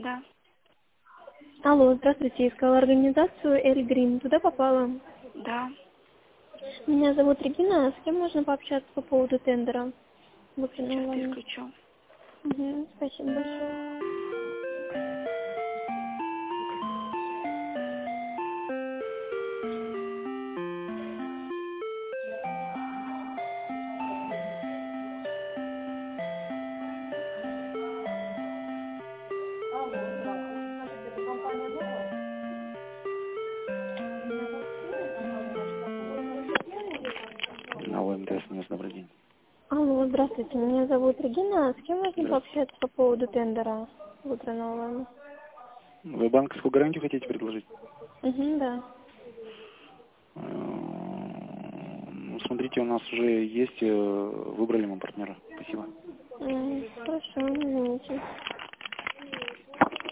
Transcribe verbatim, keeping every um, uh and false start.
Да. Алло, здравствуйте. Искала организацию Эль Грин. Туда попала? Да. Меня зовут Регина. С кем можно пообщаться по поводу тендера? Сейчас Выпрямила. переключу. Угу, спасибо большое. Алло, МТС, Нес, добрый день. Алло, здравствуйте. Меня зовут Регина. С кем можно Здравствуйте. пообщаться по поводу тендера? Выпрямила. Вы банковскую гарантию хотите предложить? Угу, да. Э, Ну, смотрите, у нас уже есть, э, выбрали мы партнера. Спасибо. М, Хорошо, извините.